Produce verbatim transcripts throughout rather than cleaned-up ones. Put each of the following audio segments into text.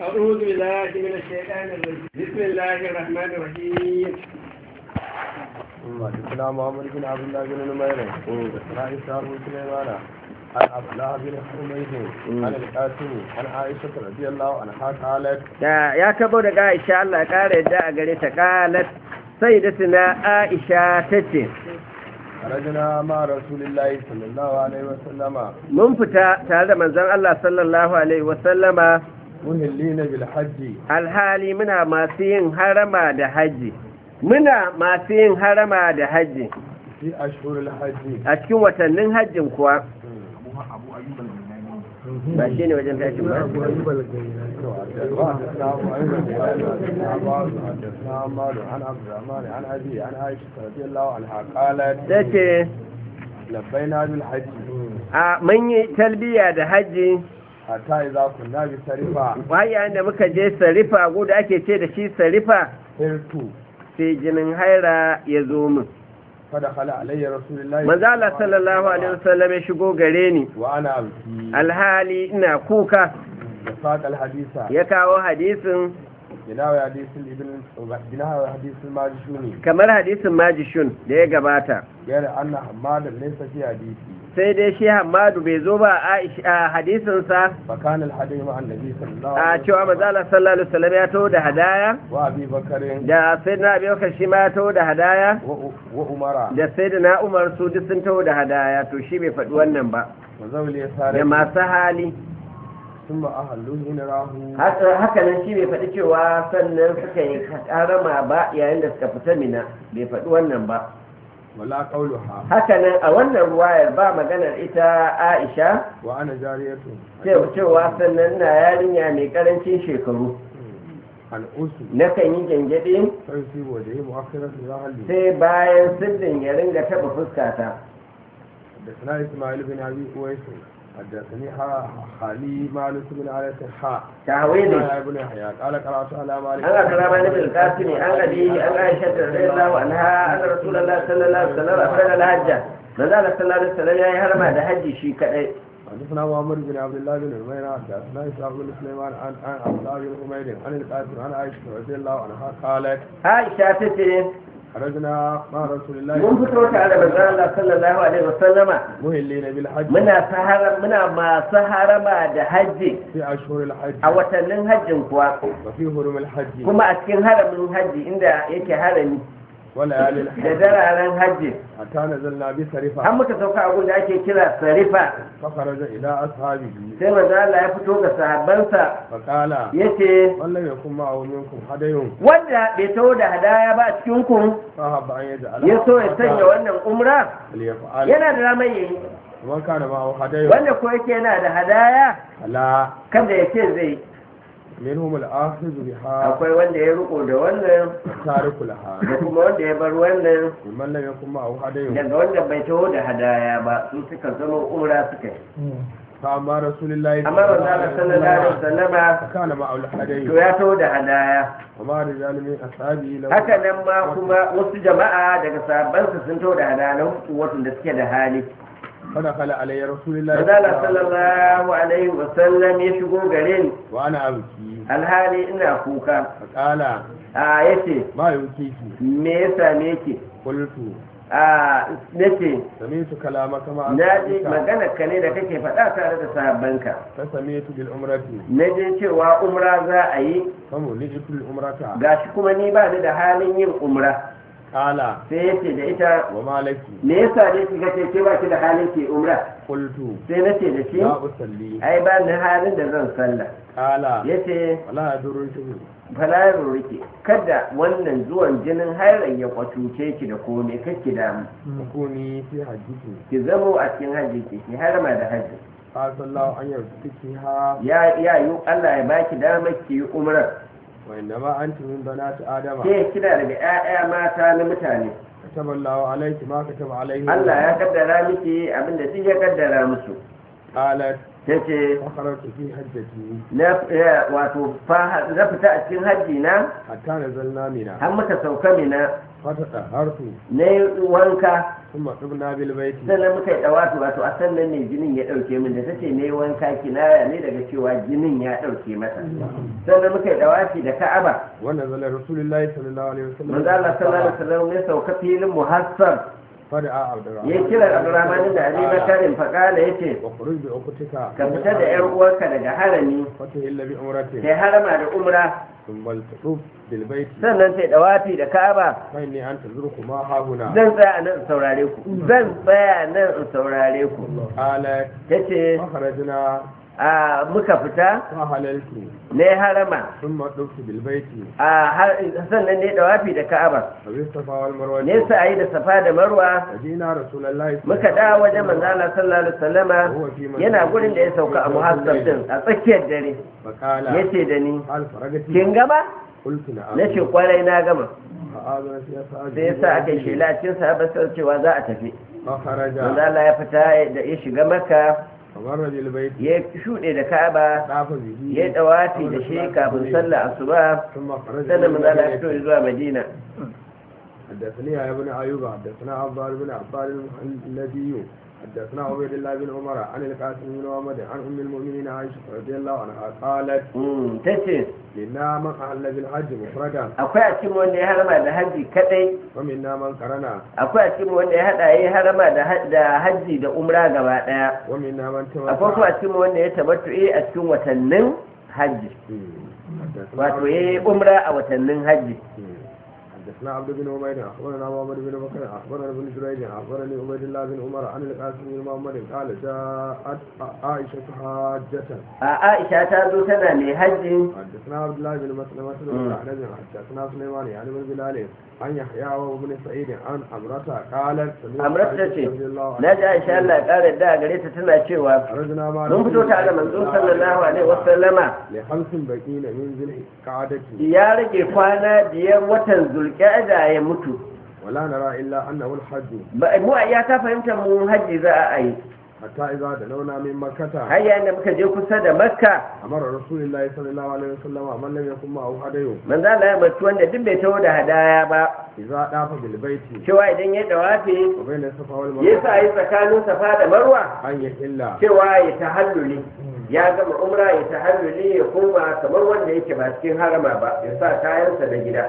أعوذ بالله من الشيطان الرجيم بسم الله الرحمن الرحيم حدثنا محمد بن عبد الله بن نمير حدثنا إسحاق بن سليمان عن عبد الله بن حميد عن القاسم عن عائشة رضي الله عنها قالت ya kabo daga Aisha Allah ya kare yadda a gare ta qalat sayyidatuna Aisha tace خرجنا مع رسول الله صلى الله عليه وسلم mun fita tare da manzon Allah sallallahu alaihi wasallama مهلين بالحج alhali muna masu yin harama da haji muna masu yin harama da haji في أشهر الحج a cikin watannin hajjin kuwa ba shi ne wajen tashin ba حدثنا أبو أيوب حدثنا عباس حدثنا عمار عن عبد الرحمن عن أبي عن عائشة رضي الله عنها قالت tace لبينا بالحج a mun yi talbiya da haji حتى إذا كنا بسرفة bayan da muka je sarifa guda ake ce da shi sarifa سرت sai jinin haira ya zo min فدخل علي رسول الله manzo Allah sallallahu alaihi wasallam ya shigo gare ni وأنا أبكي alhali ina kuka وساق الحديث ya kawo hadisin بناء حديث الابن بناء حديث الماجشوني kamar hadisin majishun da ya gabata غير أن حماد ليس في حديثي sai dai shi Hammadu bai zo ba a hadisinsa فكان الحديث مع النبي صلى الله a عليه cewa manzo وسلم Allah sallallahu alaihi wasallam ya taho da hadaya وأبي بكر da sayyidina Abi Bakar shi ma ya taho da hadaya و- وأمراء da sayyidina Umar su duk sun taho da hadaya to shi bai faɗi wannan ba وذوي اليسار da masu hali ثم أهلوا إن راهوا haka haka nan shi bai faɗi cewa sannan suka yi karama ba yayin da suka fita mina bai faɗi wannan ba ولا قولها haka nan a wannan ruwayar ba maganar ita Aisha وأنا جارية cewa cewa sannan na yarinya mai karancin shekaru عن أسي na kan yi gyangyaɗe فيصيب وجهي مؤخرة ظهري sai bayan sirdin ya ringa taɓa fuskata حدثنا إسماعيل بن أبي أويس حدثني ح- خالي مالك بن علي حاء tahwili يا ابن يحيى قال قرأت على مالك an akrama ni bil qasimi an abi an aisha radhiyallahu anha anna rasulullahi sallallahu alaihi wasallam afala al hajja manzo Allah sallallahu alaihi wasallam yayi harma da haji shi kadai حدثنا محمد بن عبد الله بن عمير حدثنا إسحاق بن سليمان عن عن عبد الله بن حميد عن القاسم عن عائشة رضي الله عنها قالت Aisha tace خرجنا مع رسول الله mun fito tare da manzo Allah sallallahu alaihi wasallama مهلين بالحج muna sahara muna masu harama da haji في أشهر الحج a watannin hajjin kuwa وفي هرم الحج kuma a cikin haramin haji inda yake harami وليالي da الحج dararen haji حتى نزلنا an بسرفة muka sauka abin da ake kira sarifa فخرج إلى أصحابه sai manzo Allah ya fito ga sahabbansa فقال yace من لم يكن معه منكم هدي wanda bai taho da hadaya ba a cikin ku فأحب أن يجعل ya so ya sanya wannan umra فليفعل yana da ramar yayi ومن كان معه هدي wanda ko yake yana da hadaya فلا kada ya ce zai منهم الآخذ بها akwai wanda ya riko da wannan التارك لها da kuma wanda ya bar wannan ومن لم يكن معه هدي daga wanda bai taho da hadaya ba su suka zama umra suka yi فأما رسول الله amma manzo Allah sallallahu alaihi wasallama فكان معه الهدي to ya taho da hadaya وما رجال من أصحابه له haka nan ma kuma wasu jama'a daga sahabbansa sun taho da hadaya na wasu da suke da hali فدخل علي رسول الله manzo Allah sallallahu alaihi wasallam ya shigo gare ni وأنا أبكي alhali ina kuka فقال a yace ما يبكيك me ya same ki قلت a nace سمعت كلامك مع naji أصحابك magana ka ne da kake faɗa tare da sahabbanka فسمعت بالعمرة naje cewa umra za a yi فملئت العمرة gashi kuma ni ba ni da halin yin umra قال sai yace da ita وما لك me yasa ne kika ce ke ba ki da halin ki umra قلت sai nace da shi لا أصلي ai ba ni halin da zan sallah قال yace ولا يضرك fala rurike kada wannan zuwan jinin hairan ya kwatuce ki da komai kake damu تكوني في حجك ki zamo a cikin hajji ki ki harama da hajji فعسى الله أن يرزقها ya ya yi Allah ya baki damar ki yi umrar وإنما أنت من بنات آدم ke kina daga ƴaƴa mata na mutane كتب الله عليك ما كتب عليه Allah ya kaddara miki abinda duk ya kaddara musu قالت tace فخرجت في حجتي na wato fa na fita a cikin hajji na حتى نزلنا منى har muka sauka mina فتطهرت na yi wanka ثم طبنا بالبيت sannan muka yi dawafi wato a sannan ne jinin ya ɗauke min da ta ce na yi wanka kinaya ne daga cewa jinin ya ɗauke mata sannan muka yi dawafi da ka'aba ونزل رسول الله صلى الله عليه وسلم manzo Allah sallallahu alaihi wasallam ya sauka filin muhassar فدعا عبد ya الرحمن kira Abdurrahman da Ali Bakarin faqala yace وخرج بأختك ka fita da ƴar uwarka daga harami فتهل بأمرة sai harama da umra ثم التطوف بالبيت sannan sai dawafi da ka'aba فإني أنتظركما ها هنا zan tsaya nan in saurare ku zan tsaya nan in saurare ku قالت tace فخرجنا a muka fita فحللت ne harama ثم طفت بالبيت a har sannan ne dawafi da ka'aba وبالصفا والمروة ne sa'ayi da safa da marwa فجينا رسول الله صلى muka dawo wajen manzo Allah sallallahu alaihi wasallama yana gurin da ya sauka a muhassab din a tsakiyar dare فقال yace da ni هل فرغت kin gama قلت نعم nace kwarai na gama فآذن في أسعاد sai yasa aka yi shela a cikin sahabbai sai cewa za a tafi فخرج manzo Allah ya fita da ya shiga makka فمر بالبيت ya shuɗe da ka'aba طاف به ya dawafi da shi kafin sallar asuba ثم خرج sannan manzo Allah ya بالبيت. fito zuwa madina حدثني يا ابن أيوب حدثنا عبد بن عباد النبي حدثنا عبيد الله بن عمر عن القاسم بن محمد عن ام المؤمنين عائشه رضي الله عنها قالت Mm, tace منا من اهل بالحج مفردا akwai a cikin wanda ya harama da hajji kadai ومنا من قرن akwai a cikin wanda ya hada yayi harama da ha- da hajji da umra gaba daya ومنا من akwai kuma a cikin wanda ya tabattu'i a cikin watannin hajji wato yayi umra a watannin hajji حدثنا عبد بن عمير اخبرنا محمد بن بكر اخبرنا ابن جريج اخبرني عبيد الله بن عمر عن القاسم بن محمد قال جاءت عائشه حاجه a Aisha ta zo tana mai hajji حدثنا عبد الله بن مسلمة بن الأحنف حدثنا سليمان يعني بن بلال عن يحيى وابن سعيد عن أمرة قالت Amrata ta ce na ji Aisha Allah ya kare da gare ta tana cewa خرجنا مع mun fito tare da manzo sallallahu alaihi wasallama لخمس بقين من ذي القعدة ya rage kwana biyar watan zulqa'da ya mutu ولا نرى إلا أنه الحج ba mu ya ta fahimta mu hajji za a yi حتى إذا دنونا من مكة har yayin da muka je kusa da makka أمر رسول الله صلى الله عليه وسلم من لم يكن معه هدي manzo Allah ya batu wanda duk bai taho da hadaya ba إذا طاف بالبيت cewa idan ya dawafi وبين الصفا ya والمروة sa yi tsakanin safa da marwa أن يحل cewa ya tahalluli ya gama umra ya tahalluli ya koma kamar wanda yake ba cikin harama ba ya sa kayansa da gida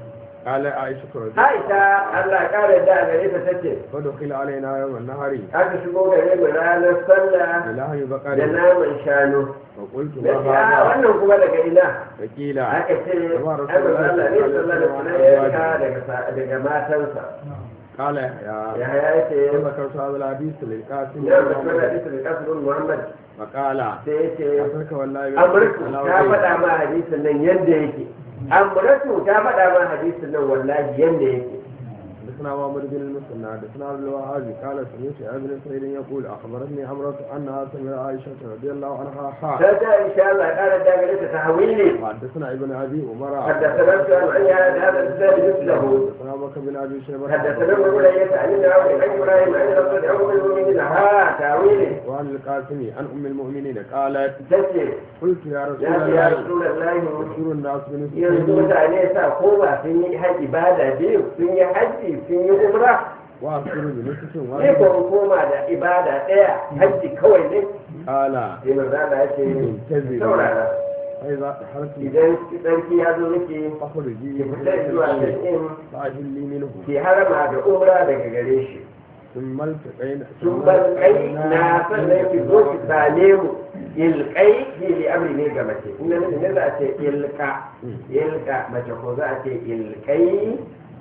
قال عائشة رضي الله Aisha Allah kare da gare ta tace فدخل علينا يوم النهر aka shigo gare mu ranar sallah بلحم da بقر naman shanu فقلت na ما ce a هذا wannan kuma daga ina فقيل aka ce ai Amma manzo Allah ne sallallahu alaihi wasallam ya yanka daga daga matansa قال يحيى ya haya ce ذكرت هذا الحديث للقاسم ya da kuma hadisin Qasim Muhammad فقال sai yace أترك والله Amurku ta faɗa ma hadisin nan yadda yake Amurku ta faɗa ma hadisin nan wallahi yadda yake حدثنا محمد بن المثنى حدثنا عبد الوهاب قال سمعت ابن سعيد يقول اخبرتني عمرة انها سمعت عائشة رضي الله عنها حا ta in sha Allah ƙara da gare ta tahwili حدثنا ابن ابي عمر حدثنا سؤال عن هذا الزاد مثله حدثنا بكر بن ابي شيبة حدثنا ابن بلية عن النعوي عن ابراهيم عن رسول ام المؤمنين ها تاويلي وعن القاسم عن ام المؤمنين قالت tace قلت يا رسول ya ce ya الله rasulullahi يشكر الناس من yanzu mutane sa koma sun yi haji ibada biyu sun yi haji sun yi umra واذكر بنفس ne واحد ko in koma da ibada ɗaya haji kawai ne قال sai manzo Allah ya ce انتظري saurara فاذا تحرك idan sarki ya zo miki فاخرجي ki fita zuwa cikin فاجلي منه ki harama da umra daga gare shi ثم التقينا sun bar kai na sannan ki zo ki same mu ilkai ki li amri ne ga mace in namiji ne za a ce ilka ilka mace ko za a ce ilkai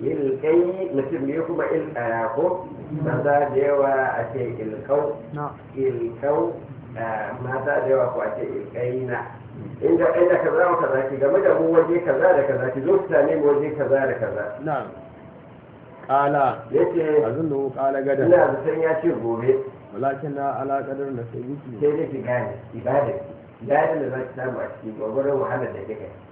ilkai mutum ne kuma ilka ya ko maza da yawa a ce ilkau ilkau mata da yawa ko a ce ilkai na inda inda kaza wa kaza ki game da mu waje kaza da kaza ki zo ki same mu waje kaza da kaza نعم قال yace أظنه قال غدا ina zaton ya ce gobe ولكن على قدر نسيبك sai dai ki gane ibada ibada da za ki samu a ciki gwagwadon wahalar da kika yi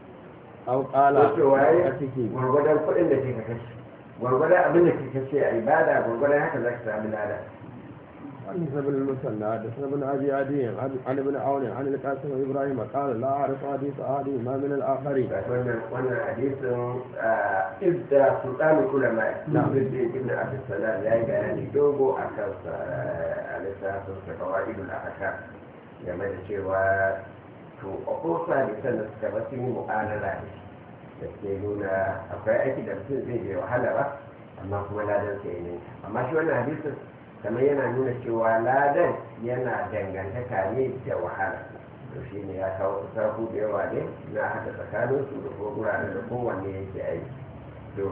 أو قال wato waye أتكي gwagwadon kuɗin da kika kashe gwargwadon abin da kika kashe a ibada gwargwadon haka za ki samu lada حدثنا ابن المثنى حدثنا ابن ابي عدي عن عن ابن عون عن القاسم ابراهيم قال لا اعرف حديث احد ما من الاخرين. wannan wannan hadisin idda sultanul ulama ibn abi salam ya yi bayani dogo akan sa a lissafin sa qawaidul ahkam game da cewa to akwai hadisan da suka ba sun yi mu'amala da ke nuna akwai aiki da mutum zai je wahala ba amma kuma ladan sai ne amma shi wannan hadisin kamar yana nuna cewa ladan yana dangantaka ne da wahala to shi ne ya kawo sabu da yawa ne na haka tsakanin su da kuma guraren da kowanne yake aiki to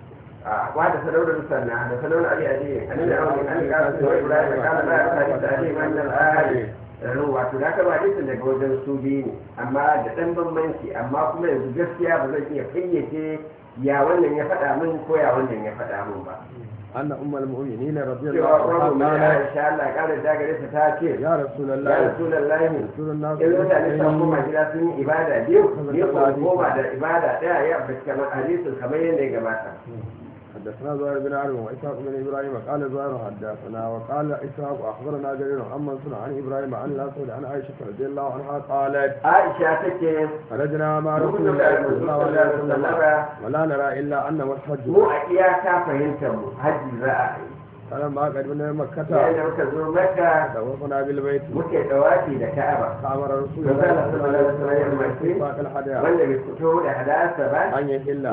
a wata sadaurar sannan da sadaurar ali ali an da aure an ga su da ibrahim kana da hadisi da ali man al-ahli wato da ka ba hadisin daga wajen su biyu ne amma da dan bambanci amma kuma yanzu gaskiya ba zan iya fayyace ya wannan ya faɗa min ko ya wannan ya faɗa min ba. أن أم المؤمنين رضي الله عنها إن شاء الله قالت ذاك تاتي يا رسول الله يا رسول الله رسول الناس إذا كان يسمى جلسة إبادة ديو يقول هو بعد إبادة ده يا بس كمان حديث الخبير اللي جماعة حدثنا زهير بن عمرو وإسحاق بن إبراهيم قال زهير حدثنا وقال إسحاق أخبرنا جرير عن منصور عن إبراهيم عن الأسود عن عائشة رضي الله عنها قالت عائشة تكي خرجنا مع رسول الله صلى الله عليه وسلم ولا نرى إلا أنه الحج مو إياك فهمتم حج رأي فلما قدمنا مكة يعني وكذو مكة توفنا بالبيت مكة دواتي لكعبة فأمر رسول الله صلى الله عليه وسلم فاق الحديث ولا بيسكتوا لحداث سبا أن يحل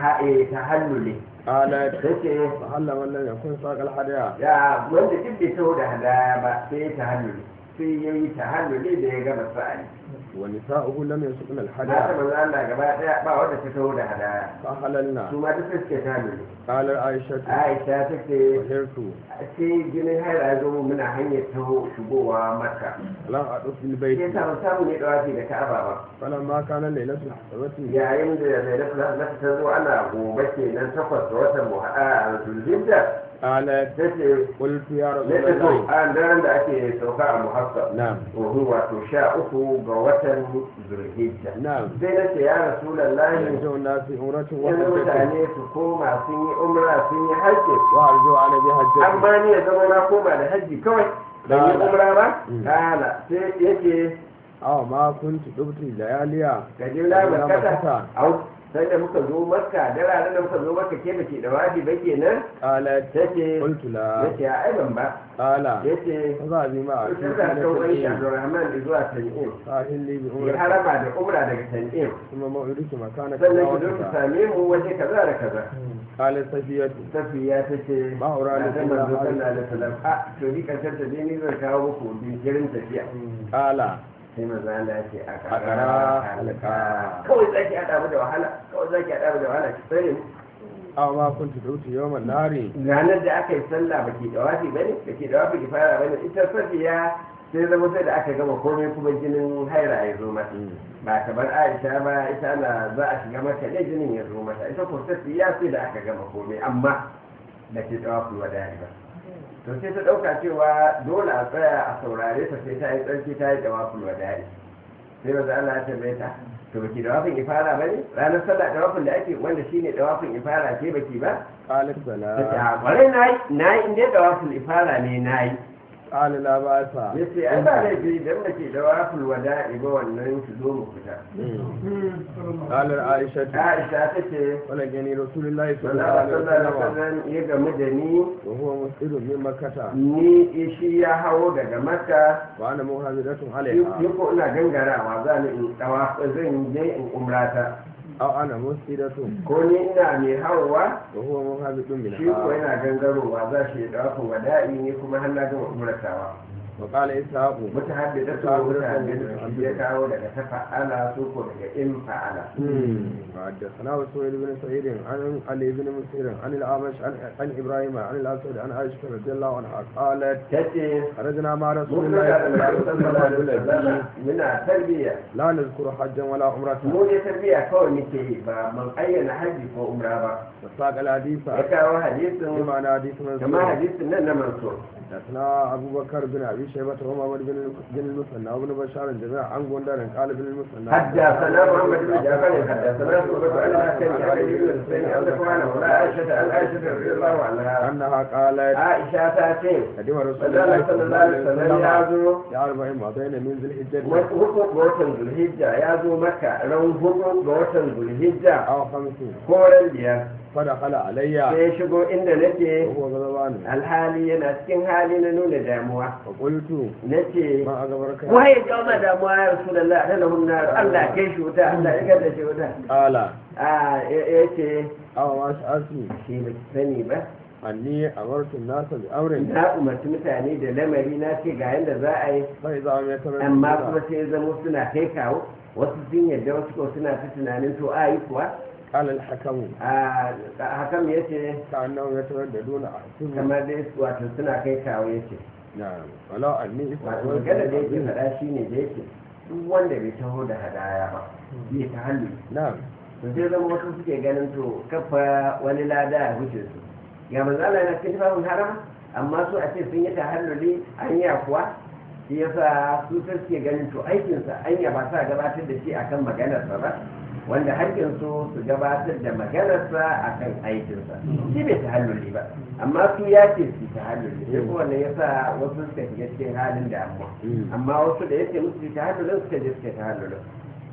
تحللي قالت take فحل من لم يكن ساق الحديث ya wanda duk bai taho da hadaya ba sai ta halluli sai ya yi ta halluli da ya gama sa'ani ونساؤه لم يسقن na الحديث ta manzo Allah gaba daya ba wanda ta taho da hadaya فحللنا su ma duk suke ta halluli قال عائشة Aisha take وهرت sai jinin haira ya zo mu muna hanyar taho shigowa Makka لم أطف sai بالبيت ta samu ne dawafi da Ka'aba ba فلما كان ليلة الحسبة yayin da Lailatul Qadr ta zo ana gobe kenan takwas ga watan Muharram Zulhijja قالت tace قلت يا رسول Lailatul الله an daren da ake sauka a Muhassab نعم وهو wato sha uku ga watan Zulhijja نعم sai na ce ya Rasulullahi يرجع الناس عمرة yanzu وحجة mutane su koma sun yi umra sun yi hajji وأرجو على بحجة amma ni ya zama na koma da hajji kawai ban yi Kala. umra ba Mm. kala sai yake أو ما كنت دبت لياليا ka je na Ila makata Makkata. au sai da muka zo makka da ranar da muka zo makka ke da ke da waji ba kenan قالت take قلت لا yace a aiban ba قال yace فذهبي معك sai da kawai shi Abdurrahman zuwa Tan'im فأهل لي ya بعمرة harama da umra daga Tan'im ثم موعدك مكانك sannan ki zo ki وقتك same mu waje kaza da kaza قالت صفية safiya ta ce Ba aura ne da kuma manzo hari. sallallahu alaihi wasallam a to ni karshen ta ni zan kawo muku jinkirin tafiya قال sai manzo Allah ya ce a A ƙara halaka. kawai zaki hada mu da wahala kawai zaki hada mu da wahala ki tsare mu أو ما كنت دبت يوم النار ranar da aka yi sallah baki dawafi bane baki dawafi ki fara bane ita safiya sai zama sai da aka gama komai kuma jinin haira ya zo mata ba kamar Aisha ba ita ana za a shiga mata ne jinin ya zo mata ita ko safiya sai da aka gama komai amma da ke dawafi wadani ba to sai ta dauka cewa dole a tsaya a saurare ta sai ta yi tsarki ta yi dawafin wadani sai maza Allah ya tambaye ta to baki dawafin ifara bane ranar sallah dawafin da ake wanda shine dawafin ifara ke baki ba قالت ta ce بلى a kwarai nayi nayi inda dawafin ifara ne nayi قال لا بأس ya ce ai ba laifi idan da ke dawafin wada'i ba wannan su zo mu fita قال عائشة Aisha ta ce ولقني رسول الله صلى الله Allah عليه sallallahu alaihi وسلم wasallam ya gamu da ni وهو مسئل من مكة ni shi ya hawo daga Makka وأنا مهاجرة ni عليها ko ina gangarawa za ni in dawa zan je in umrata أو أنا مسئلة ko ni ina mai hawa وهو مهاجر shi ko منها yana gangarowa za shi dawafin wada'i ne kuma har na gama umratawa وقال إسحاق mutahaddida to mutahaddida shi ya kawo daga tafa'ala su ko daga in fa'ala حدثنا وسويد بن سعيد عن علي بن مسير عن الأعمش عن, عن إبراهيم عن الأسود عن عائشة رضي الله عنها قالت tace خرجنا مع رسول mun الله da صلى الله عليه وسلم muna tarbiya لا نذكر حجا ولا عمرة mu ne tarbiya kawai muke yi ba mun ayyana haji ko umra ba وساق الحديث ya kawo hadisin بمعنى حديث kama منصور hadisin nan na mansur حدثنا أبو بكر بن أبي شيبة ومحمد بن بن المثنى وابن بشار جميعا عن غندر قال ابن المثنى حدثنا محمد بن جعفر حدثنا شعبة عن الحسن عن علي بن الحسين عن ذكوان ولا عائشة عن عائشة رضي الله عنها أنها قالت عائشة تاتي قدم رسول صلى الله الله عليه وسلم يازو في أربع مضين من ذي الحجة hudu ga watan zulhijja ya zo maka ran hudu ga watan zulhijja أو خمسين ko ran biyar فدخل علي sai ya shigo inda nake وهو غضبان alhali yana cikin hali na nuna damuwa فقلت nace ما أغبرك wai ya jawo ma damuwa ya rasulullah da lahun nar Allah kai shi wuta Allah ya gada shi wuta قال a yace أو ما شعرتني shi ba sani ba أني أمرت الناس بأمر na umarci mutane da lamari na ce ga yanda za a yi فإذا هم يتمنون amma kuma sai ya zama suna kai kawo wasu sun yadda wasu ko suna ta tunanin to a yi kuwa قال الحكم a hakan ya ce كأنهم يترددون أحسن kamar dai wato suna kai kawo ya ce نعم ولو أني wato magana da yake faɗa shi ne da yake duk wanda bai taho da hadaya ba bai ta hannu نعم to sai zama wasu suke ganin to kafa wani lada a wuce su ga manzala yana cikin tafafin harama amma su a ce sun yi ta halluli anya kuwa shi yasa su sai suke ganin to aikinsa anya ba sa gabatar da shi akan maganarsa ba wanda haƙƙinsu su gabatar da maganarsa akan aikinsa shi bai ta halluli ba amma su ya ce su ta halluli sai kuma wannan yasa wasu suka shiga cikin halin damuwa amma wasu da yake musu ta hallulin suka je suka ta hallulin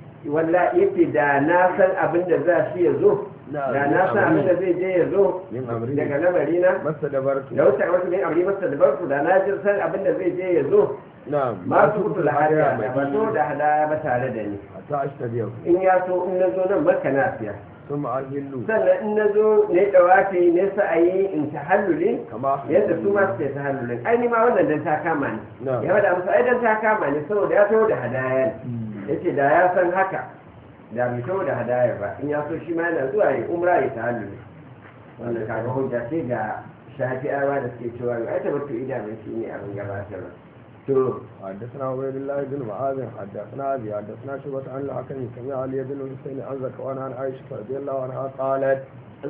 walla yake da na san abin da za shi ya zo da na san abin da zai je ya zo daga lamari na بس دبرت da wata wasu mai amri masa da barku da na jin san abin da zai je ya zo نعم ma su kutu da hadiya da ba so da hadaya ba tare da ni حتى أشتريه in ya so in na zo nan maka na siya ثم أهل sannan in na zo ne dawafi ne sa'ayi in ta hallulin كما yadda su ma suke ta hallulin ai ni ma wannan dan ta kama ni نعم ya faɗa musu ai dan ta kama ni saboda ya taho da hadaya ne yace da ya san haka da bai taho da hadaya ba in ya so shi ma yana zuwa ya umra ya ta hallulin wannan kaga hujja ce ga shafi'awa da suke cewa ai tabbatu idanun shi ne abin gabatarwa to حدثنا عبيد الله بن معاذ حدثنا ابي حدثنا شعبة عن الحكم سمع علي بن الحسين عن زكوان عن عائشة رضي الله عنها قالت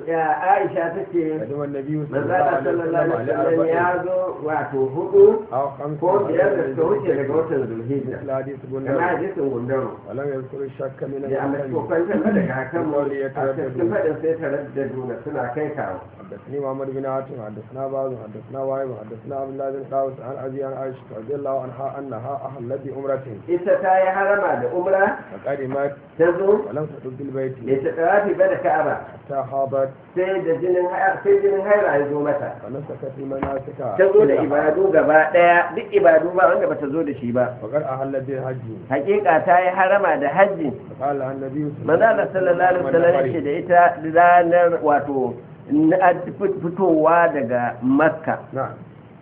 Aisha ta ce قدم النبي صلى الله manzala عليه sallallahu وسلم alaihi على wasallam ya أربع zo wato hudu أو خمس ko biyar da suka wuce daga watan zulhijja مثل حديث kama بندر hadisin gundaro ولم يذكر الشك من da amma ko الحكم kwanta ba daga hakan mu a cikin fadin sai taraddaduna suna kai kawo حدثني محمد بن عاصم حدثنا بعض حدثنا وائل حدثنا عبد الله بن قاوس عن ابي عن عائشه رضي الله عنها انها احلت بعمره ita ta yi harama da umra فقدمت ta zo ولم تدخل البيت da ta tawafi ba da ka'aba حتى حاضت sai da jinin ha- sai jinin haira ya zo mata فنسكت المناسك ta zo da ibadu gaba daya duk ibadu ba wanda bata zo da shi ba وقد احلت بالحج hakika ta yi harama da hajji فقال النبي manzo Allah sallallahu alaihi wasallam yake da ita ranar wato na fitowa daga makka نعم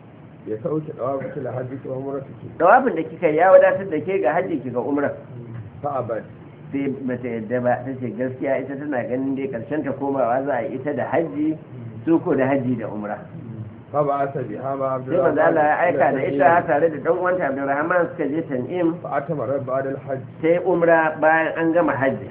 ya sauke dawafin da hajji ko umra take dawafin da kika ya wadatar da ke ga hajji kika umra fa abad sai bata yadda ba ta ce gaskiya ita tana ganin dai karshen ta komawa za a yi ita da hajji su ko da hajji da umra fa ba asa biha ma sai manzo Allah ya aika da ita tare da dan uwanta Abdurrahman suka je Tan'im fa atama ba'da al-hajj sai umra bayan an gama hajji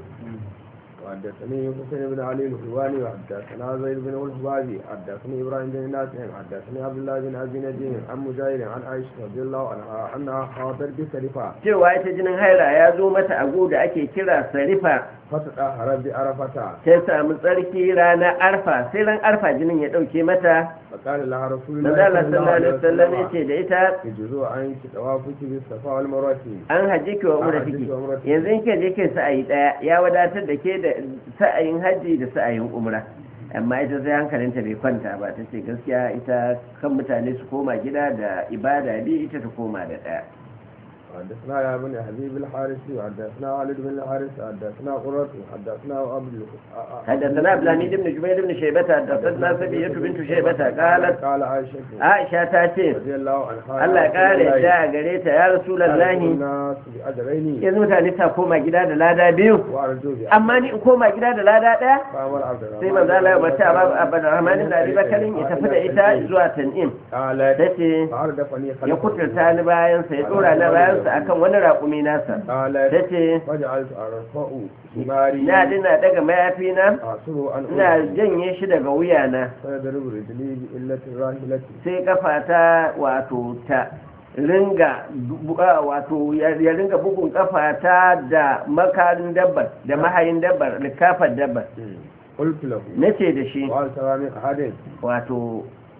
حدثني حسين بن علي الحلواني وحدثنا زيد بن الحبابي حدثني ابراهيم بن نافع حدثني عبد الله بن ابي نجيم عن مجاهد عن عائشه رضي الله عنها انها حاضر بسرفه cewa ita jinin haila ya zo mata a da ake kira sarifa فتطهر بعرفه sai samu tsarki ranar arfa sai ran arfa jinin ya dauke mata فقال لها رسول manzo الله Allah sallallahu alaihi wasallam yace da ita يجوز عنك طوافك بالصفا والمروه an haji ki wa umra kike yanzu in ke je kai sa'ayi daya ya wadatar da ke da sa'ayin haji da sa'ayin umra amma ita sai hankalinta bai kwanta ba ta ce gaskiya ita kan mutane su koma gida da ibada bi ita ta koma da daya حدثنا يا بن حبيب الحارثي وحدثنا خالد بن الحارث حدثنا قرة حدثنا عبد حدثنا عبد الحميد بن جبير بن شيبة حدثنا سبية بنت شيبة قالت قال عائشة عائشة تاتي رضي الله عنها Allah ya kare ta gare ta ya Rasulullahi الناس بأجرين yanzu mutane ta koma gida da lada biyu وأرجو بها amma ni in koma gida da lada daya فأمر عبد sai الرحمن manzo Allah ya bata Abu Abdurrahman da Abi Bakar ya tafi da ita zuwa Tan'im قالت tace فأردفني خلفه ya kuturta ni bayan sa ya dora na bayan sa akan wani raƙumi nasa قالت tace وجعلت أرفع حماري na dina daga mayafi na أعصره أن ina janye shi daga wuyana فيضرب رجلي بإلة الراحلة sai kafata wato ta ringa bu- ah, wato ya ya ringa bugun kafata da makarin dabbar da mahayin dabbar da kafar dabbar قلت له nace da shi وهل ترى من أحد wato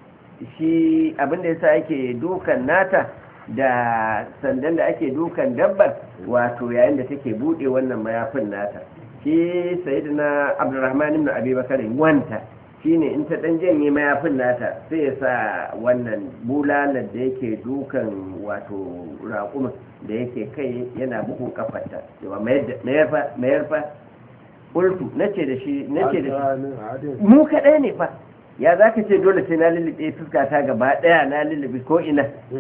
shi abinda yasa ake dukan nata da sandan da ake dukan dabbar wato yayin da take bude wannan mayafin nata shi sayyidina abdurrahman ibn abi bakar wanta shine in ta dan janye mayafin nata sai ya sa wannan bulalar da yake dukan wato raƙumin da yake kai yana bugun kafarta yawa mayar fa mayar fa qultu nace da shi nace da shi ترى من أحد mu kaɗai ne fa ya za ka ce dole sai na lullube fuskata gaba ɗaya na lullube ko ina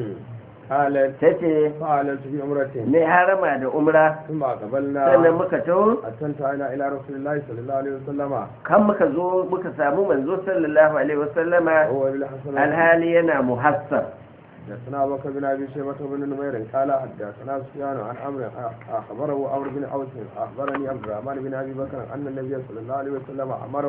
قالت ta ce فعلت في عمرة ne harama da umra ثم sannan قبلنا muka taho حتى انتهينا إلى رسول الله صلى الله عليه وسلم kan muka zo muka samu manzo sallallahu alaihi wasallama وهو بالحسن alhali yana muhassar حدثنا أبو بكر بن أبي شيبة بن نمير قال حدثنا سفيان عن أمر أخبره عمرو بن أوس أخبرني عبد الرحمن بن أبي بكر أن النبي صلى الله عليه وسلم أمره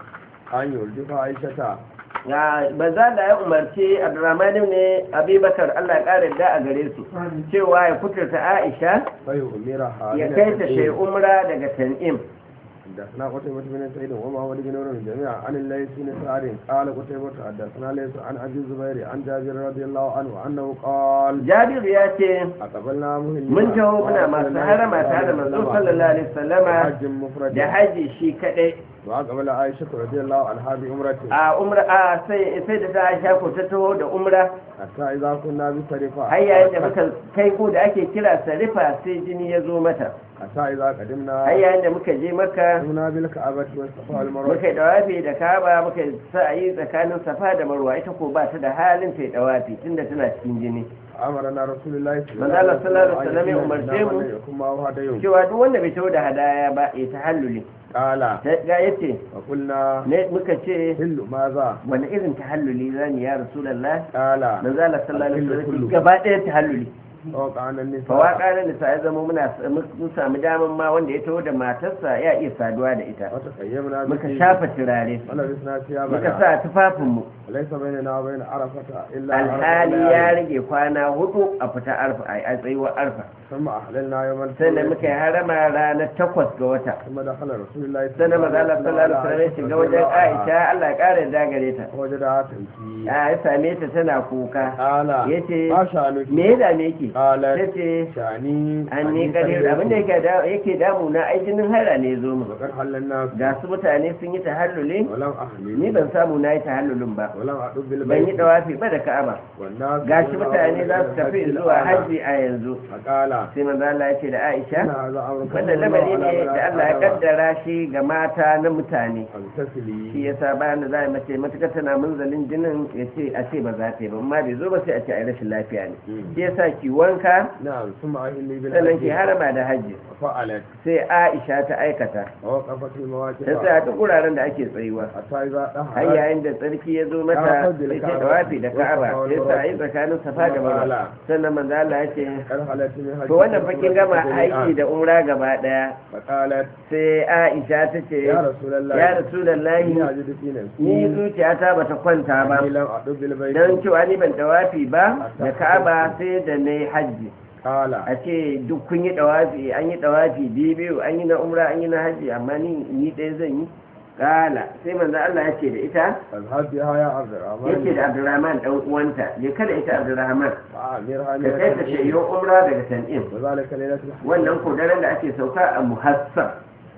أن يلدف عائشة ya banza da ya umarci abdurrahman ne abubakar Allah ya kare da a gare su cewa ya kuturta Aisha فيؤمرها ya من kai ta shi التنعيم. umra daga Tan'im حدثنا قتيبة بن سعيد ومحمد بن نور جميعا عن الليث بن سعد قال قتيبة حدثنا ليث عن أبي الزبير عن جابر رضي الله عنه أنه قال Jabir ya ce أقبلنا مهلنا mun taho muna masu harama tare da manzo sallallahu alaihi wasallama حج مفرد da haji shi kadai وأقبل عائشة رضي الله عنها بأمرته a umra a sai sai da ta Aisha ko ta taho da umra حتى إذا كنا بسرفة har yayin da muka kai ko da ake kira sarifa sai jini ya zo mata حتى إذا قدمنا har yayin da muka je maka كنا بالكعبة والصفا والمروة muka yi dawafi da kaba muka yi sa'ayi tsakanin safa da marwa ita ko ba ta da halin ta yi dawafi tunda tana cikin jini أمرنا رسول الله manzo Allah sallallahu alaihi wasallam ya umarce mu يكون معه هدي cewa duk wanda bai taho da hadaya ba ya tahalluli قال sai ga yace فقلنا ne muka ce هل ماذا wani irin tahalluli zani ya rasulullah قال manzo Allah sallallahu alaihi الحل wasallam كله. gaba ɗaya tahalluli وقعنا النساء fawaka na nisa ya zama muna mun samu daman ma wanda ya taho da matarsa ya iya saduwa da ita وتخيمنا muka به shafa turare ولبسنا muka ثيابنا sa tufafinmu وليس بيننا وبين عرفة إلا alhali عرفة ya rage kwana hudu a fita arfa a tsayuwar arfa ثم أحللنا يوم sannan muka yi الفجر harama ranar takwas ga wata ثم دخل رسول الله sannan maza Allah sallallahu alaihi wasallam ya shiga wajen Aisha Allah ya kare da gare ta وجدها تبكي a ya same ta tana kuka قال yace ما شأنك me ya dame ki قالت tace شأني an ne kare abin da yake da yake damu na ai jinin haira ne ya zo mu وقد حل الناس ga su mutane sun yi tahalluli ولم أحلل ni ban samu na yi tahallulin ba ولم أطب ban yi بالبيت dawafi ba da ka'aba والناس gashi mutane za su tafi zuwa hajji a yanzu فقال sai manzo Allah ya ce da Aisha إن هذا أمر wannan lamari ne da Allah ya kaddara shi ga mata na mutane shi اغتسلي yasa bayan da za a mace matukar tana munzalin jinin ya ce a ce ba za ta yi ba amma bai zo ba sai a ce a yi rashin lafiya ne shi yasa ki wanka نعم ثم أهلي sannan ki بالحج harama da hajji ففعلت sai Aisha ta aikata ووقفت في ta مواقف tsaya duk wuraren da ake tsayuwa حتى إذا har دخلت yayin da tsarki ya zo mata sai ta dawafi da ka'aba sai ta yi tsakanin safa da marwa sannan manzo Allah ya ce أدخلت من حج to wannan fakin gama aiki da umra gaba daya فقالت sai Aisha ta ce يا رسول الله ya rasulullahi إني أجد في ni نفسي zuciyata bata kwanta ba إني لم أطب بالبيت don cewa ni ban dawafi ba da ka'aba sai da na yi hajji قال a ce duk kun yi dawafi an yi dawafi biyu biyu an yi na umra an yi na hajji amma ni ni ɗaya zan yi kala sai manzo Allah ya ce da ita فاذهب بها يا عبد الرحمن yake da Abdurrahman dan uwanta je kada ita Abdurrahman فأمرها ka kai ta shayyo umra daga Tan'im وذلك ليلة الحج wannan ko daren da ake sauka a Muhassab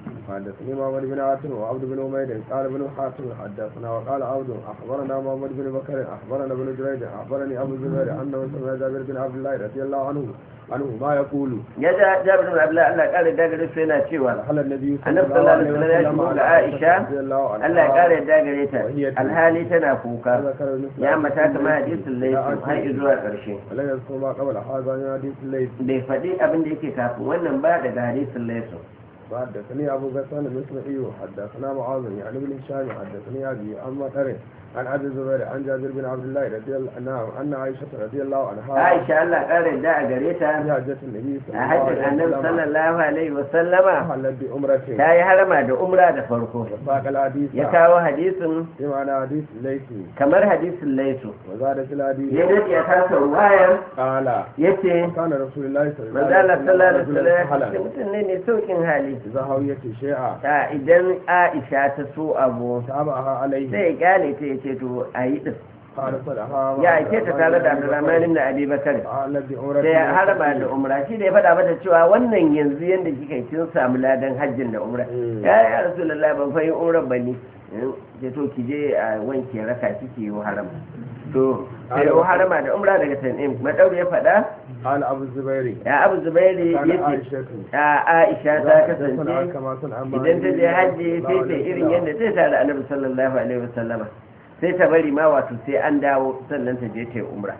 حدثني محمد بن عاصم وعبد بن عمير قال ابن حاتم حدثنا وقال عبد اخبرنا محمد بن بكر اخبرنا ابن جريج اخبرني ابو الزبير انه سمع جابر بن عبد الله رضي الله عنه عنه ما يقول ya da Jabir bin Abdullah Allah ya kare daga rufe yana cewa دخل النبي صلى Annabi الله sallallahu عليه alaihi wasallam ya وسلم shigo على ga Aisha رضي الله عنها Allah ya kare da gare ta alhali tana kuka وذكر مثل ya mata kama hadisin laifin har zuwa ƙarshe ولا يذكر ما قبل هذا من حديث الليث bai faɗi abin da yake kafin wannan ba daga hadisin laifin حدثني ابو غسان المسمعي حدثنا معاذ يعني ابن هشام حدثني ابي عن مطر عن ابي الزبير عن جابر بن عبد الله رضي الله عنه ان عائشه رضي الله عنها عائشة Allah ƙarin da a gare ta في حجه النبي صلى a الله hajjin عليه annabi وسلم sallallahu alaihi wa sallama حلت بعمرته ta yi harama da umra da farko وساق الحديث ya kawo hadisin بمعنى حديث ليثي kamar hadisin laisu وزاد في الحديث ya daɗe ya kasa ruwayar قال ya ce كان رسول الله صلى الله manzo عليه Allah sallallahu alaihi وسلم wa sallam رجلا ya mutum ne mai saukin hali اذا هويت شيئا ta idan Aisha ta so abu تابعها عليه sai ya kyale ta ya ce to a yi din قال صدقها ya aike ta tare da Abdurrahman ibn Abi Bakar حلت بعمرته sai ya harba da umra shi da ya faɗa mata cewa wannan yanzu yanda kika yi kin samu ladan hajjin da umra ya ya Rasulullahi ban fa yi umra bane sai to ki je a wanke raka kike yi harama to sai yi harama da umra daga Tan'im madauri ya faɗa قال ابو الزبير ya Abu Zubairi كان yace عائشه a Aisha ta kasance كما صنع idan ta je hajji sai ta irin yadda ta tare Annabi sallallahu alaihi wasallama sai ta bari ma wato sai an dawo sannan ta je ta yi umra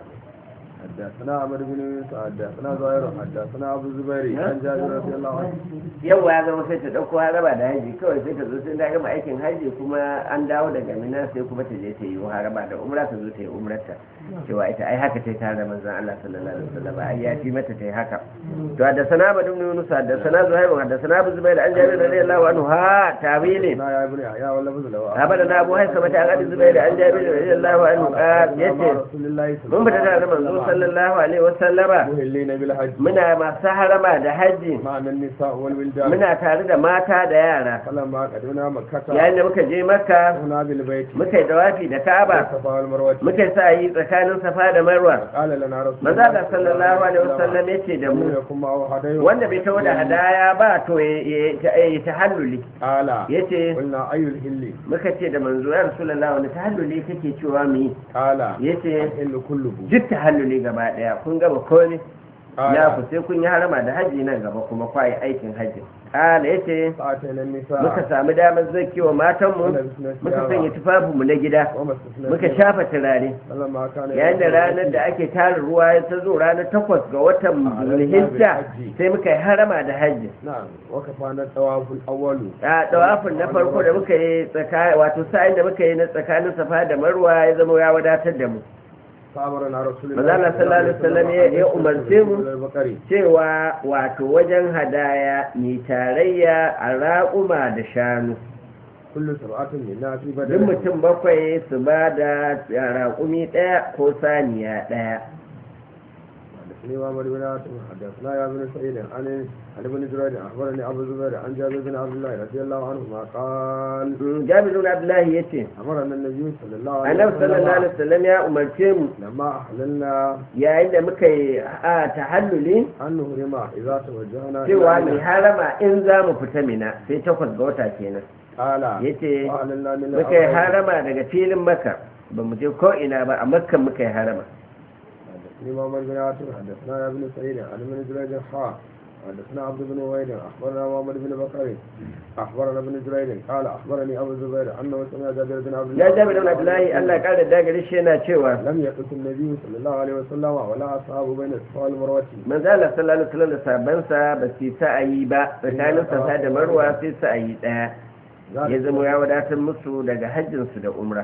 حدثنا عمرو بن يونس حدثنا زهير حدثنا ابو الزبير عن جابر رضي الله عنه yau ya zama sai ta dauko haraba da haji kawai sai ta zo sai ta gama aikin haji kuma an dawo daga mina sai kuma ta je ta yi haraba da umra ta zo ta yi umrarta cewa ita ai haka ta tare da manzon Allah sallallahu alaihi wasallam ai ya fi mata ta yi haka to da sana ba ibn yunus da sana zuhairu da sana abu zubair an jabir radiyallahu anhu ha tawili لا يا ابني يا ولا بذل abada na abu haisa mata an zubair an jabir radiyallahu anhu yace رسول الله صلى mun fita tare da manzo sallallahu alaihi wasallama مهلين بالحج muna masu harama da haji معنا النساء والولدان muna tare da mata da yara فلما قدمنا مكة yayin da muka je makka هنا بالبيت muka yi dawafi da ka'aba الصفا والمروة muka yi sa'ayi tsakanin safa da marwa قال لنا رسول manzo Allah sallallahu alaihi wasallam yace da mu يكون معه هدي wanda bai tawo da hadaya ba to ya tahalluli قال yace قلنا أي الهل muka ce da manzo ya rasulullahi wanda tahalluli kake cewa mu yi قال yace الهل كله duk tahalluli gaba daya kun gaba komai قال ya ku sai kun yi harama da haji nan gaba kuma kwayi aikin haji kala yace فأتينا النساء muka samu damar zakiwa matanmu muka sanya tufafinmu na gida muka shafa turare فلما كان yayin da ranar da ake tara ruwa ya ta zo ranar takwas ga watan zulhijja sai muka yi harama da hajji نعم وكفانا الطواف الأول a tawafin na farko da muka yi tsaka wato sa'in da muka yi na tsakanin safa da marwa ya zama ya wadatar da mu فأمرنا رسول manzo Allah sallallahu alaihi wasallam ya- ya umarce mu البقري cewa wato wajen hadaya mai tarayya a raƙuma da shanu كل سبعة منا في duk بدن mutum bakwai su ba da raƙumi ɗaya ko saniya ɗaya حدثني عمر بن عاصم حدثنا يا بن سعيد عن عن ابن جريج اخبرني ابو الزبير عن جابر بن عبد الله رضي الله عنهما قال jabir bin abdullahi ya ce امرنا النبي صلى الله عليه annabi sallallahu alaihi وسلم wasallam ya umarce mu لما احللنا yayin da muka yi a tahalluli ان نهرم اذا توجهنا cewa إلى mai منى. harama in za mu fita mina sai takwas ga wata kenan قال yace واحللنا من muka yi الأول. harama daga filin makka ba mu je ko ina ba a makka muka yi harama حدثني محمد بن عاصم حدثنا يا بن سعيد عن ابن جريج حا حدثنا عبد بن وائل اخبرنا محمد بن بكر اخبرنا ابن جريج قال اخبرني ابو الزبير انه سمع جابر بن عبد الله ya jabir bin abdullahi Allah ya kara da gare shi yana cewa لم يقف النبي صلى الله عليه وسلم ولا اصحابه بين الصفا والمروه manzo Allah sallallahu alaihi wasallam da sabansa ba su yi sa'ayi ba tsakanin safa da marwa sai sa'ayi daya ya zama ya wadatar musu daga hajjinsu da umra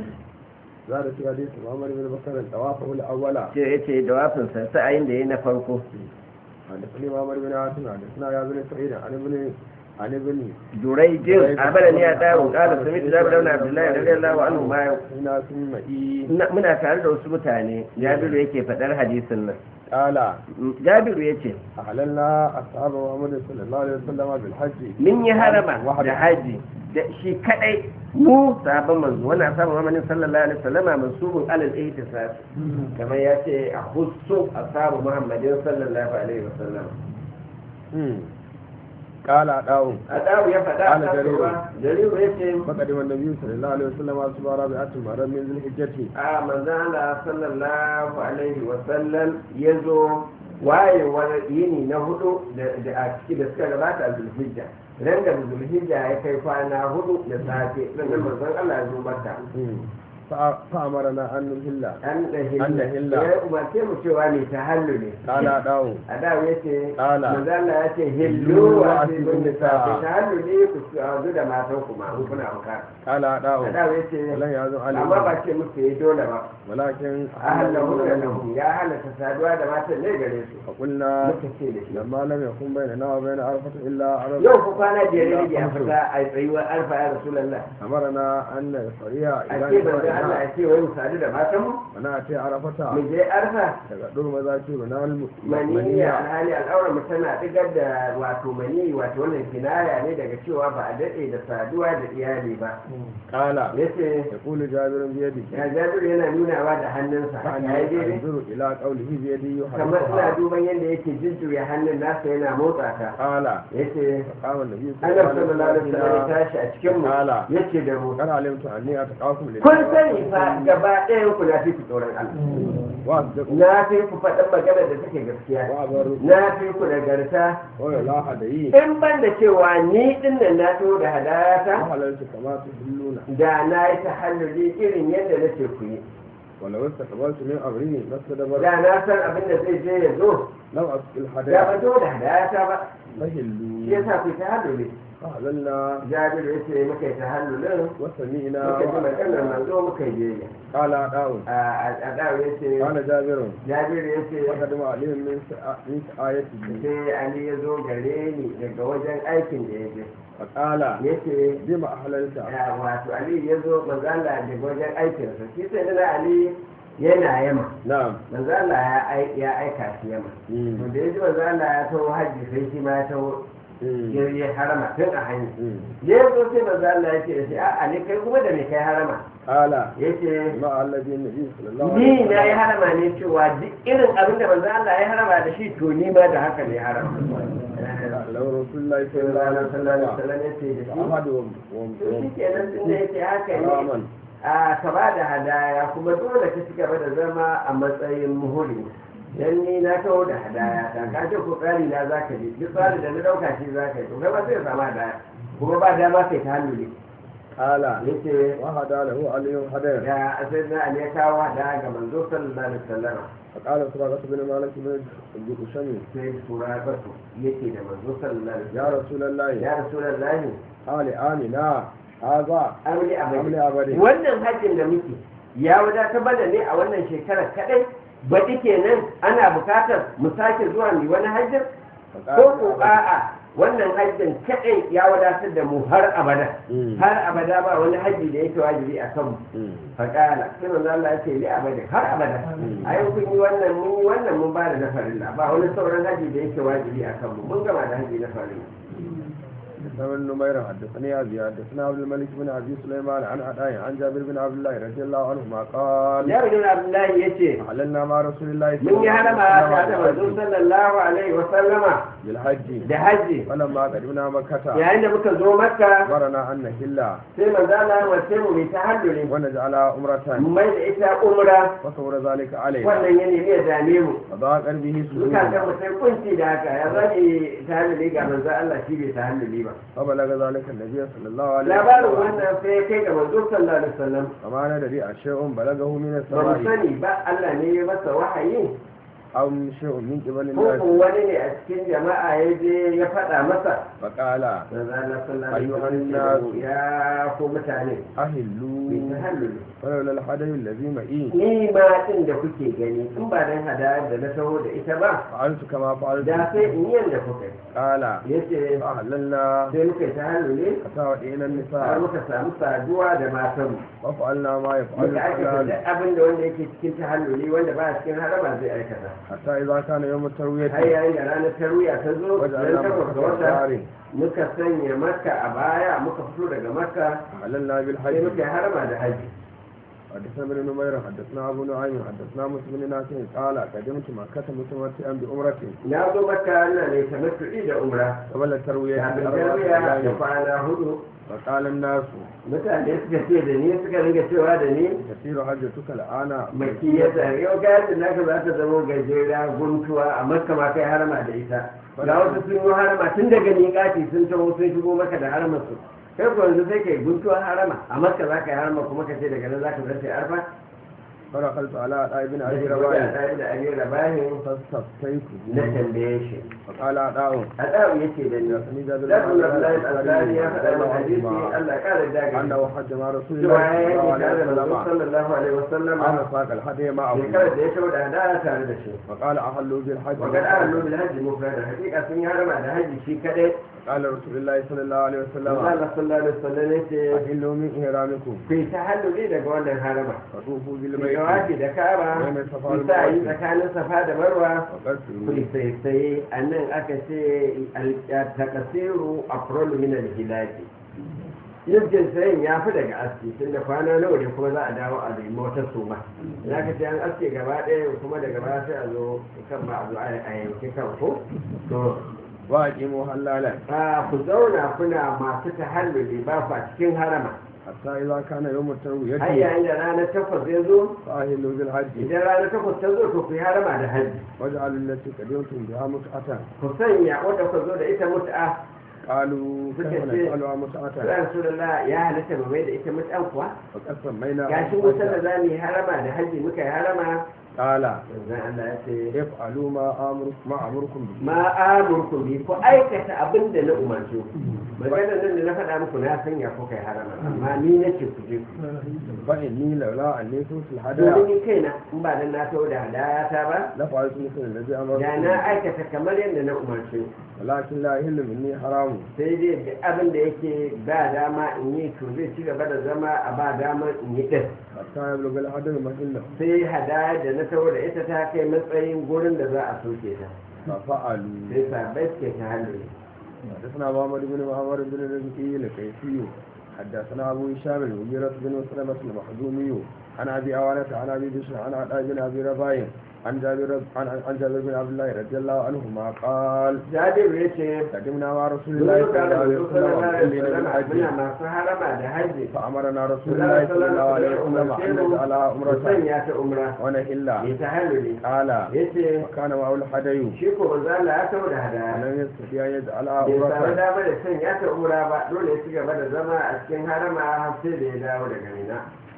زاد في حديث محمد بن بكر طوافه الاول ce yace da wafinsa sa'ayin da yayi na farko حدثني محمد بن عاصم حدثنا يا بن سعيد عن ابن عن ابن jurayjin abada ya dawo kala sami da zabi da abdullahi radiyallahu anhu ma هنا ثم اي muna tare da wasu mutane jabiru yake fadar hadisin nan قال jabiru yace احللنا اصحاب محمد صلى الله عليه وسلم بالحج min yi harama da haji da shi kadai mu sabon manzo wannan sabon Muhammadin sallallahu alaihi wasallama mansubun alal ihtisas kamar yace a husu ashabu Muhammadin sallallahu alaihi wasallam قال اداو adawu ya fada Ala a Jariru. kasuwa jariru yace فقدم النبي صلى الله عليه وسلم اصبح رابعه مرة من ذي الحجه a manzala sallallahu alaihi wasallam ya zo wayewar yini na hudu da a ciki da suka gabata a zulhijja ran da zulhijja ya kai kwana hudu da safe ran da manzon Allah ya zo mata فأمرنا أن نهلا an da An da hilla hilla. ya umarce mu cewa mai tahalluli قال داو a da ya ce Kala. manzala ya ce hillu Hillu wa wa asibin asibin nisa nisa. ku tahalluli ku su da matan kuma in kuna bukata قال داو a da ya ce ولن يعزم amma ba عليه ce musu yi dole ba ولكن ahallahu da lahum ya halatta saduwa da matan ne gare su فقلنا muka ce da shi لما لم يكن بيننا وبين عرفة إلا عرفة yau ku kwana biyar ya rage a fita a tsayuwar alfa ya rasulallah أمرنا أن نصريها a إلى ce banzu Allah نسائنا ya ce wai mu sadu da matanmu ونأتي عرفة mu je arfa تقدر مذاكرنا maniya المنية alhali al'aurar mu tana digar da wato mani wato wannan kinaya ne daga cewa ba a daɗe da saduwa da iyali ba قال yace يقول جابر بيده ya jabiru yana nunawa da hannunsa haka ya yi daidai انظر إلى قوله بيده kamar ina يحركها duban yadda yake jujjuya hannun nasa yana motsa ta قال yace فقام النبي صلى annabi الله sallallahu alaihi عليه wasallam ya وسلم tashi a cikin mu قال yace da mu قد علمت أني أتقاكم kun sani fa gaba ɗayan ku na fi ku tsoron Allah وأصدق na fi ku faɗin magana da take gaskiya وأبر na fi ku nagarta ولا هدي in ban da cewa ni din nan na taho da hadayata وحللت كما تحلون da na yi tahalluli irin yadda na ce ku yi ولو استقبلت من أمري ما استدبر da na san abin da zai je ya zo لم أسق da ban الحديث taho da hadayata ba shi فهلوا yasa ku yi tahalluli فأذلنا jabiru ya ce muka yi tahallulin وسمعنا muka ji maganar وأطعنا manzo muka yi قال داود a dawo ya ce قال جابر jabiru ya ce وقدم عليهم من سع- من آيته sai ali ya zo gare ni daga wajen aikin da ya je فقال ya ce بما أحللت ya wato ali ya zo manzala daga wajen aikinsa shi sai na ali yana yama نعم manzala ya ai- ya aika shi yama مم. to da ya ji manzala ya taho hajji sai shi ma ya taho مم. ya yi harama tun a hanyar مم. da ya zo sai manzala ya ce da shi a ali kai kuma da me kai harama قال ya ce ما الذي النبي صلى الله عليه ni na yi وسلم harama ne cewa duk irin abin da manzo Allah ya harama da shi to ni ma da haka ne harama لو رسول الله صلى الله عليه sallallahu alaihi وسلم wasallam ya ce da shi أحد to shi kenan tun da yake haka ne حراما a ka ba da hadaya kuma dole ka ci gaba da zama a matsayin muhuri dan ni na kawo da hadaya ta ka ce ko tsari na zaka bi duk tsari da na dauka shi zaka yi to kai ba sai ka samu hadaya kuma ba dama kai ta hannu ne قال yace وهدى له علي هدى ya sai na ne kawo hadaya ga manzo sallallahu alaihi wasallam فقال سراقة بن مالك بن الجشمي sai sura batu yake da manzo sallallahu alaihi يا wasallam رسول الله ya rasulullahi قال آمنا هذا amli abadi أمل أبدي wannan hajjin da muke ya wadata bada ne a wannan shekarar kadai baɗi kenan ana bukatar mu sake zuwa mu wani hajjin ko ko a'a wannan hajjin kadai ya wadatar da mu har abada Mm. har abada ba wani hajji da yake wajibi a kanmu Mm. faƙala sai manzo Allah ya ce li abada har abada a yau kun yi wannan mun yi wannan mun ba da na farilla ba wani sauran hajji da yake wajibi a kanmu mun gama da hajji na farilla حدثنا بن نمير حدثني أبي حدثنا عبد الملك بن أبي سليمان عن عطاء عن جابر بن عبد الله رضي الله عنهما قال ya bin Abdullahi yace أحللنا مع رسول الله mun yi harama tare da manzo sallallahu alaihi wa sallama بالحج da hajji فلما قدمنا مكة yayin da muka zo makka أمرنا أن نحل sai manzo Allah ya wace mu mai tahalluli ونجعلها أمرة mai da ita umra فصور ذلك علينا wannan ya nemi ya dame mu فضاق به duka ga سرورنا mu sai kunci da haka ya zani tahalluli ga manzo Allah shi bai tahalluli ba فبلغ ذلك النبي صلى الله عليه labarin وسلم wannan sai kai ga manzo sallallahu alaihi wasallam فما ندري أشيء بلغه من ba mu السماء sani ba Allah ne ya masa wahayi أو شيء من قبل ko الناس ko wani ne a cikin jama'a ya je ya faɗa masa فقال manzo Allah sallallahu alaihi أيها wasallam الناس ya ko mutane bai أهلوا tahalluli ولولا الحدي الذي معي ni ma din da kuke gani in ba dan hadayar da na taho da ita ba فعلت كما فعلت da sai in yi yadda kuka yi قال yace فأهللنا sai muka yi tahalluli حتى وإلى har النساء muka samu saduwa da matanmu وفعلنا ما يفعل muka aikata الحلال duk abin da wanda yake cikin tahalluli wanda ba cikin harama zai aikata حتى إذا كان يوم har التروية yayin da ranar tarwiya ta zo وجعلنا dan takwas ga مكة wata دار muka sanya makka a baya muka fito daga makka أهللنا sai بالحج muka yi harama da haji حدثنا ابن نمير حدثنا أبو نعيم حدثنا مسلم بن ناصر قال قدمت مكة متمتعا بأمرة na zo makka ina ne tamattu'i da umra قبل التروية kafin بأربعة tarwiya da أيام kwana hudu فقال الناس mutane suka ce da ni suka ringa cewa da ni كثير حجتك الآن makiyata yau gajin naka za ta zama gajera guntuwa a makka ma kai harama da ita ga wasu sun yi harama tun daga miƙati sun taho sun shigo maka da haramarsu kai ko yanzu sai kai guntuwar harama a makka za ka yi harama kuma ka ce daga nan za ka zarce arfa فدخلت على عطاء بن ابي da رباح tare da abin rabahin فاستفتيته na tambaye shi فقال عطاء a ɗaru ya ce da ni حدثني جابر da بن kuma عبد الله Abdullahi al-Ansari ya faɗa min الأنصاري hadisi Allah ƙara daga انه حج مع رسول cewa الله ya صلى الله yi عليه tare da Manzo وسلم sallallahu alaihi wasallam عام ساق الهدي معه shekarar da ya kawo da hadaya tare da shi فقال احلوا بالحج وقد أعلنوا بالحج مفردا حقيقة sun yi harama da haji shi kadai قال رسول الله صلى الله عليه وسلم Allah sallallahu alaihi wasallam ya ce احلوا من احرامكم ku yi tahalluli daga wannan harama فطوفوا ku بالبيت jawabi da Ka'aba ku sa yi tsakanin Safa da Marwa ku وقصروا yi sai a nan aka ce al-takasiru afralu min al-hilaki yin jinsayin ya fi daga aski tun da kwana nawa ne kuma za a dawo a zai wata suma za ka ce an aske gaba ɗaya kuma daga baya sai a zo kan ba a zo a yanki kan ko to واقيموا حلالا a ku zauna kuna masu tahalluli ba ku a cikin harama حتى اذا كان يوم har التروية yayin da ranar takwas ya zo فاهلوا بالحج idan ranar takwas ta zo to ku yi harama da hajji واجعلوا التي قدمتم بها متعة ku sanya wadda ku zo da ita mut'a قالوا suka كيف ce نجعلها متعة ya rasulullah ya halatta mu mai da ita mut'an kuwa وقد سمينا gashi wutar da za mu yi harama da hajji muka yi harama قال yanzu Allah ya ce افعلوا ما امر ما امركم به ma amurku bi ku aikata abin da na umarce ku maganar nan da na faɗa muku na sanya ku kai harama amma ni nace ku je ku فاني لولا اني كنت domin الهدايا ni kaina in ba dan na tawo da hadaya ta ba لفعلت مثل الذي da امركم na aikata kamar yadda na umarce ku ولكن لا يهل مني حرام sai dai duk abin da yake ba dama in yi to zai ci gaba da zama a ba damar in yi ɗin حتى يبلغ الهدي محله sai hadaya da na tawo da ita ta kai matsayin gurin da za a soke ta ففعلوا sai sabai suke ta hannu حدثنا محمد بن معمر بن رزقي الكيسي حدثنا ابو هشام المغيرة بن مسلمة المخزومي عن ابي عوانة عن ابي بشر عن عطاء بن ابي رباح عن جابر عن عن جابر بن عبد الله رضي الله عنهما قال jabir ya ce قدمنا مع رسول mun الله yi صلى tare الله da عليه su وسلم sallallahu alaihi وكلنا wasallam بالحج muna masu harama da hajji فامرنا رسول الله صلى الله عليه وسلم ان نجعلها mu عمرة sanya ta umra ونحلها ya ta halluli قال ya ce وكان معه الهدي shi ko manzo Allah ya tawo da hadaya ولم يستطيع ان يجعلها bai samu عمرة dama da sanya ta umra ba dole ya ci gaba da zama a cikin harama har sai da ya dawo daga mina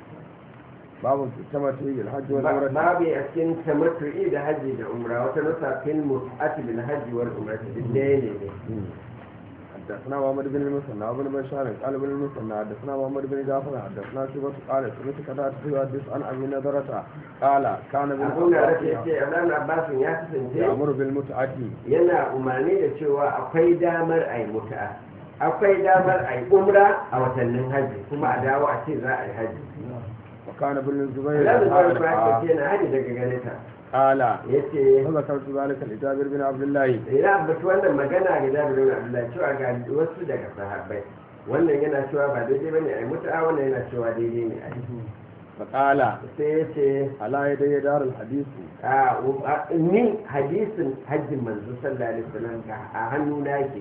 باب التمتع بالحج والعمرة babu a cikin tamattu'i da hajji da umra wata nusa fil mut'ati bil hajji wal umrati duk ɗaya ne ne حدثنا محمد بن المثنى وابن بشار قال ابن المثنى حدثنا محمد بن جعفر حدثنا شعبة قال سمعت كذا تحدث عن ابي نضرة قال كان ابن abun da rake عباس ce Abdullahi Abbas ya kasance يأمر بالمتعة yana umarni da cewa akwai damar a yi mutu'a akwai damar a yi umra a watannin hajji kuma a dawo a ce za a yi hajji وكان ابن الزبير Allah da ينهى ba عنها. ce na hajji daga gare ta قال yace فذكرت ذلك لجابر بن عبد الله ina ambata wannan magana ga Jabir bin Abdullah cewa ga wasu daga sahabbai wannan yana cewa ba daidai bane a yi mutu'a wannan yana cewa daidai ne a yi فقال sai yace على يدي دار الحديث a ni hadisin hajjin manzo sallallahu alaihi wasallam ga a hannuna yake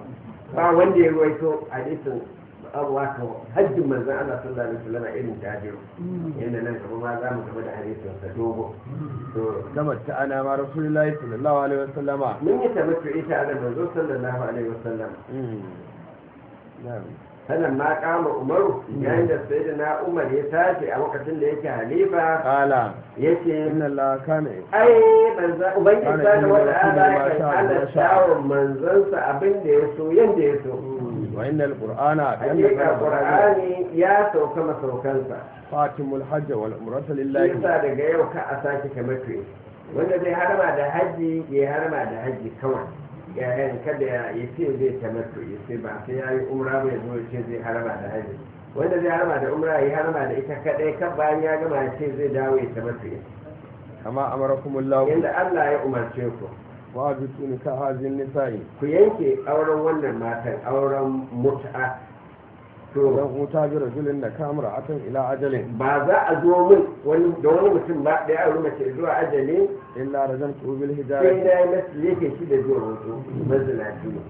ba wanda ya ruwaito hadisin wato hajjin manzo Allah sallallahu alaihi wasallam irin jabiru yanda nan gaba ma za mu gaba da hadisin sa dogo to تمتعنا مع رسول الله صلى الله عليه وسلم mun yi tamattu ita da manzo sallallahu alaihi wasallam مم. نعم sannan ma kama umaru yayin da sayyidina umar ya tashi a lokacin da yake halifa قال yace إن الله كان ai manzan ubangiji Kana ta da jin wata rasul ala ma kan sha ala Allah sha. shawon manzansa abin da ya so yanda ya so وإن القرآن hakika qur'ani ya sauka masaukansa فاتم الحج والعمرة shi لله yasa daga yau ka a sake kamar tuyi wanda zai harama da hajji ya harama da hajji kawai yayin kada ya ce zai tamattu ya ce ba sai ya yi umra ba ya zo ya ce zai harama da hajji wanda zai harama da umra ya harama da ita kadai kan bayan ya gama ya ce zai dawo ya tamattu كما أمركم الله yanda Allah ya umarce ku وأبتوا نكاح هذه النساء ku yanke auren wannan matan auren mut'a to ولن أتى برجل نكاح امرأة إلى أجل ba za a zo min wani da wani mutum ba da ya auri mace zuwa ajali إلا رجمته sai بالهجارة na yi masu yake shi da zuwa wato mazinaci ne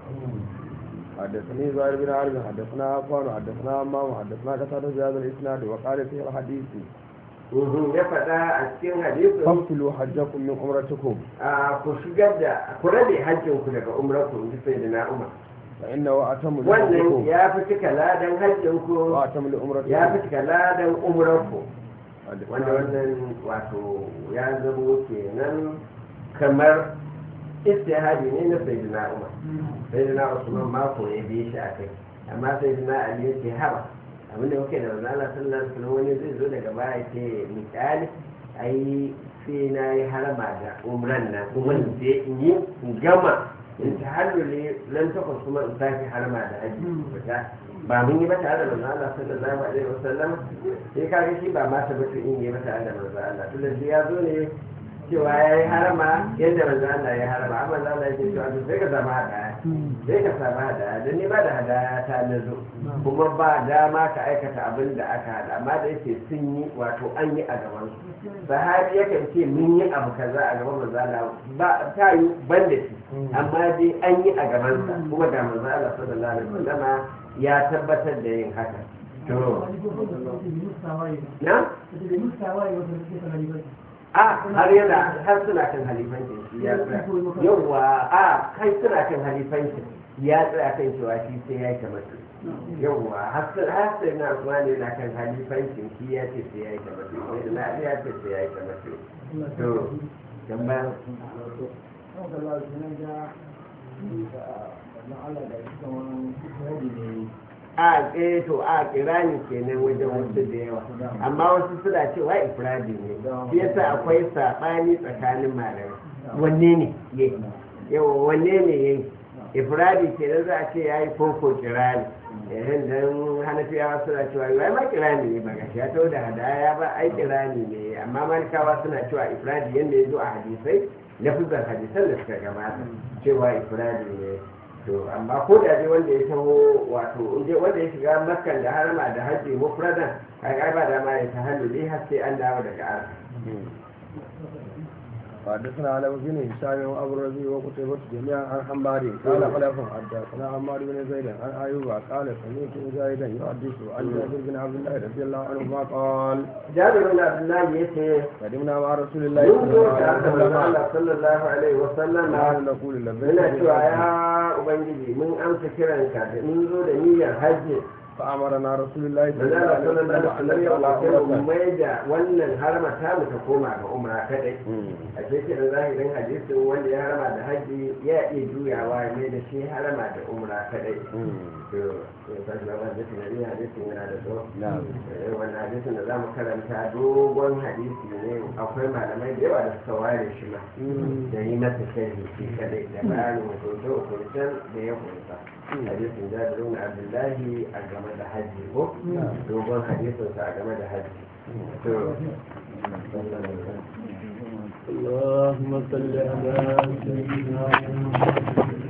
حدثني زهير بن عارف حدثنا عفان حدثنا عمام حدثنا قتادة بهذا الإسناد وقال في الحديث Mhm, ya faɗa a cikin hadisin فاقتلوا حجكم من عمرتكم a ku shigar da ku rabe hajjin ku daga umrar ku inji sai da na umar فإنه أتم wannan لكم ya fi cika ladan hajjinku وأتم لأمرتكم ya fi cika ladan umranku wanda wannan wato ya zamo kenan kamar istihadi ne na sayyidina Umar sayyidina Usman mako ya bi shi a kai amma sayyidina Ali ya ce haba abinda muke da manzo Allah sallallahu alaihi wasallam wani zai zo daga baya ce misali ai sai na yi harama da umran nan kuma in je in yi in gama in ta hallule lan takwas kuma in sake harama da haji fita ba mun yi ba tare da manzo Allah sallallahu alaihi wasallam sai kaga shi ba ma tabbatu in yi ba tare da manzo Allah tunda shi ya zo ne cewa ya yi harama yadda manzo Allah ya harama amma manzo Allah ya ce cewa to sai ka zama hadaya sai ka samu hadaya dan ni ba da hadaya ta nazo kuma ba dama ka aikata abin da aka hada amma da yake sun yi wato an yi a gaban su sahabi yakan ce mun yi abu kaza a gaban manzo Allah ba ta yi ban da shi amma dai an yi a gaban sa kuma ga manzo Allah sallallahu alaihi wasallam ya tabbatar da yin haka to na a har yana har suna kan halifancin shi ya tsaya yawwa a kai suna kan halifancin ya tsaya kan cewa shi sai ya yi kamar su yawwa har sai na kuma ne na kan halifancin shi ya ce sai ya yi kamar su sai na ya ce sai ya yi kamar su to kamar a eh to a kirani kenan wajen wasu da yawa amma wasu suna cewa ifradi ne shi yasa akwai sabani tsakanin malamai wanne ne yayi yawa wanne ne yayi ifradi kenan za a ce yayi koko kirani yayin dan hanafiyawa suna cewa wai ma kirani ne ba gashi ya to da hadaya ba ai kirani ne amma malikawa suna cewa ifradi yanda yazo a hadisai lafizar hadisan da suka gabata cewa ifradi ne to amma ko da dai wanda ya taho wato inda wanda ya shiga makkan da harama da hajji mufradan kai ba da ma ya tahalluli har sai an dawo daga arfa حدثنا على بن هشام وابو الربيع وقتيبة جميعا عن حماري قال خلف حدثنا عمار بن زيد عن ايوب قال سمعت مجاهدا يحدث عن جابر بن عبد الله رضي الله عنهما قال جابر بن عبد الله يتي قدمنا مع رسول الله صلى الله عليه وسلم قال نقول لبيك muna cewa ya ubangiji mun amsa kiranka da mun zo da niyyar hajji فأمرنا رسول الله صلى manzo الله Allah عليه sallallahu alaihi وسلم wasallam mai da wannan harama ta mu ta koma ga umra kadai a cikin zahirin hadisin wanda ya harama da haji ya iya juyawa ya mai da shi harama da umra kadai to sai da ba da tunani hadisin yana da tsawo wannan hadisin da zamu karanta dogon hadisi ne akwai malamai da yawa da suka ware shi ma da yi masa sharhi shi kadai da bayanin hukunce hukuncen da ya kunsa hadisin Jabir bin Abdullahi a game da haji ko dogon hadisin sa a game da haji to اللهم صل على سيدنا محمد